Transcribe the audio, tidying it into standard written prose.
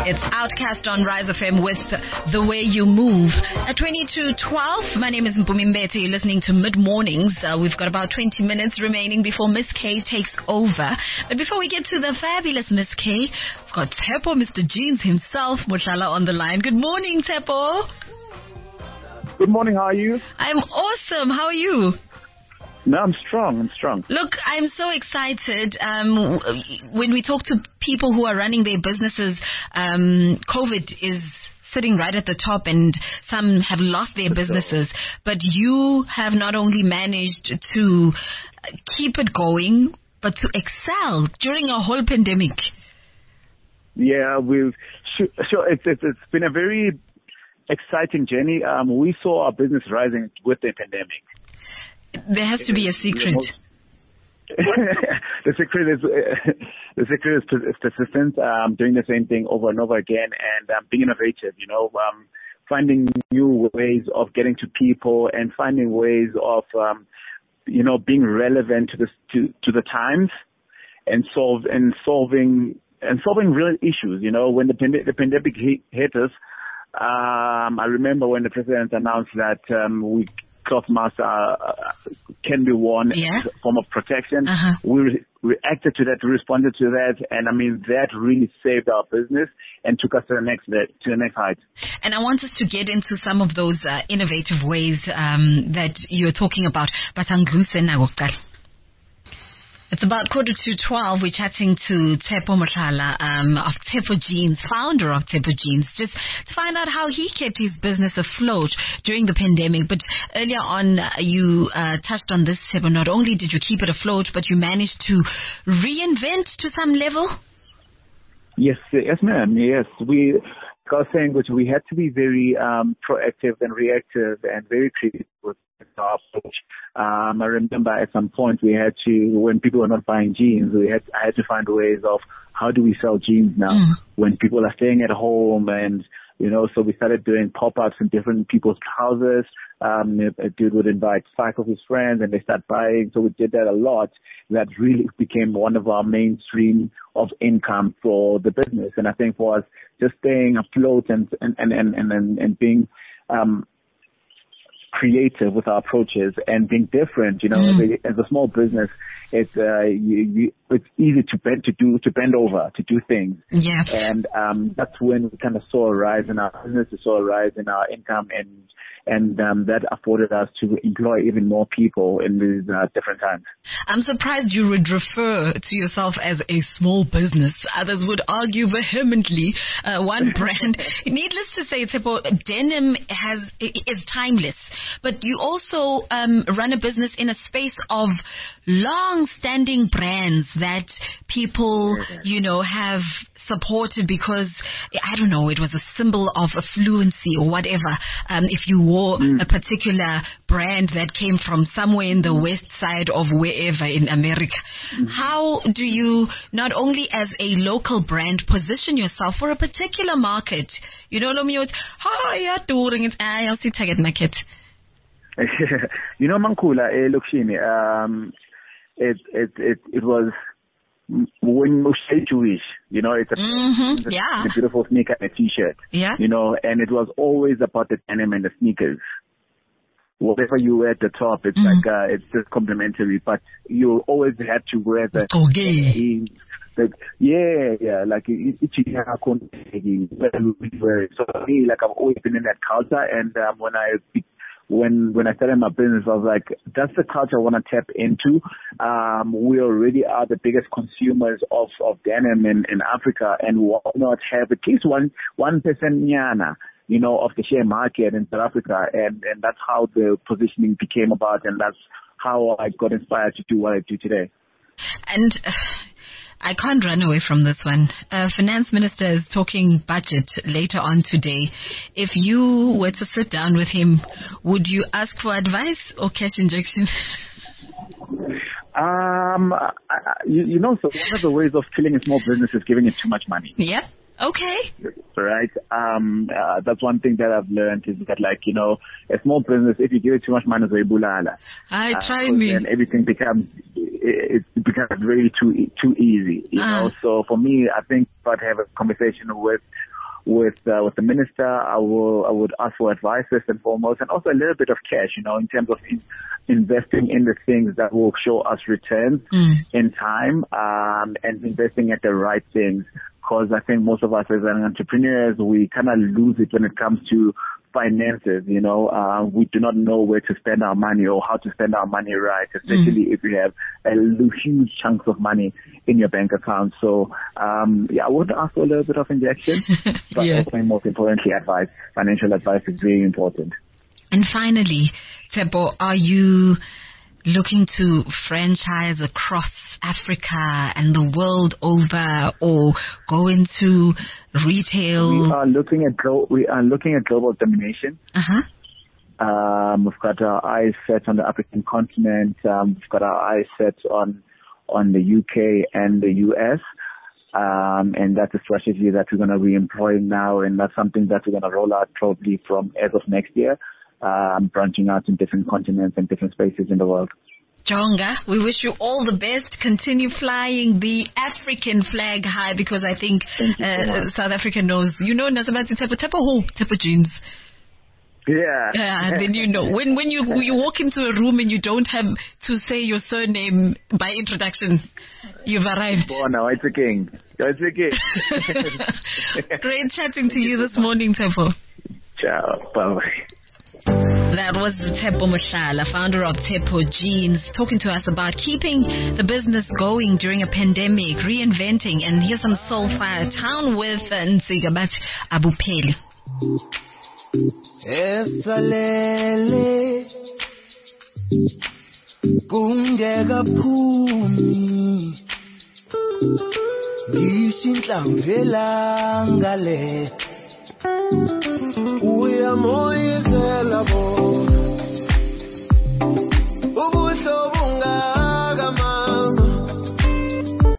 It's Outcast on Rise FM with The Way You Move. At 22:12, my name is Mpumi Mbete. You're listening to Mid Mornings. We've got about 20 minutes remaining before Miss K takes over. But before we get to the fabulous Miss K, we've got Tshepo, Mr. Jeans himself, Mohlala on the line. Good morning, Tshepo. Good morning, how are you? I'm awesome. How are you? No, I'm strong. Look, I'm so excited. When we talk to people who are running their businesses, COVID is sitting right at the top and some have lost their businesses. But you have not only managed to keep it going, but to excel during a whole pandemic. Yeah, it's been a very exciting journey. We saw our business rising with the pandemic. There has to be a secret. The secret is persistence, doing the same thing over and over again, and being innovative. Finding new ways of getting to people and finding ways of being relevant to the times and solving real issues. When the pandemic hit us, I remember when the president announced that cloth masks can be worn as a form of protection. We reacted to that, responded to that, and that really saved our business and took us to the next height. And I want us to get into some of those innovative ways that you're talking about. But it's about 11:45. We're chatting to Tshepo Mohlala of Tshepo Jeans, founder of Tshepo Jeans, just to find out how he kept his business afloat during the pandemic. But earlier on, you touched on this, Tshepo. Not only did you keep it afloat, but you managed to reinvent to some level. Yes, ma'am. Yes, we had to be very proactive and reactive and very creative with our approach. I remember at some point when people were not buying jeans, I had to find ways of how do we sell jeans now when people are staying at home, and so we started doing pop-ups in different people's houses. A dude would invite 5 of his friends and they start buying. So we did that a lot. That really became one of our mainstream of income for the business. And I think for us, just staying afloat and being creative with our approaches and being different, as a small business, it's easy to bend over, to do things. Yeah. And that's when we kind of saw a rise in our business, we saw a rise in our income, and that afforded us to employ even more people in these different times. I'm surprised you would refer to yourself as a small business. Others would argue vehemently one brand. Needless to say, Tshepo, denim is timeless, but you also run a business in a space of long-standing brands that people, have supported because, I don't know, it was a symbol of affluency or whatever. If you wore a particular brand that came from somewhere in the west side of wherever in America. How do you, not only as a local brand, position yourself for a particular market? I'll see target market. Mankula, Lokshini, it was when you say Jewish, it's a beautiful sneaker and a t-shirt, and it was always about the denim and the sneakers. Whatever you wear at the top, it's it's just complimentary, but you always had to wear the jeans. Like so for me, I've always been in that culture, and when I started my business, I was like, that's the culture I want to tap into. We already are the biggest consumers of denim in Africa, and why not have at least 1% nyana, of the share market in South Africa, and that's how the positioning became about, and that's how I got inspired to do what I do today. And I can't run away from this one. Finance Minister is talking budget later on today. If you were to sit down with him, would you ask for advice or cash injection? So one of the ways of killing a small business is giving it too much money. Yeah. Okay. Right. That's one thing that I've learned is that, a small business, if you give it too much money, then everything becomes really too easy. So for me, I think I'd have a conversation with with the minister. I would ask for advice first and foremost, and also a little bit of cash, in terms of investing in the things that will show us returns in time, and investing at the right things. Because I think most of us as entrepreneurs, we kind of lose it when it comes to finances. We do not know where to spend our money or how to spend our money right, especially if you have huge chunks of money in your bank account. So, I would ask for a little bit of injection, but also most importantly, advice. Financial advice is very important. And finally, Tshepo, are you looking to franchise across Africa and the world over, or go into retail? We are looking at global domination. We've got our eyes set on the African continent. We've got our eyes set on the UK and the US. And that's a strategy that we're going to be employing now, and that's something that we're going to roll out probably from as of next year. Branching out in different continents and different spaces in the world. Jonga, we wish you all the best. Continue flying the African flag high, because I think South Africa knows. Nasabati Tshepo jeans. Yeah. Then when you walk into a room and you don't have to say your surname by introduction, you've arrived. Oh no, it's a king. Great chatting to you this morning, Tshepo. Ciao. Bye. That was Tshepo Mohlala, founder of Tshepo Jeans, talking to us about keeping the business going during a pandemic, reinventing, and here's some Soulfire Town with Ntsigabat Abupheli. Esalele kungeka phumi ngishinhlamvela ngale uyamoyizela bo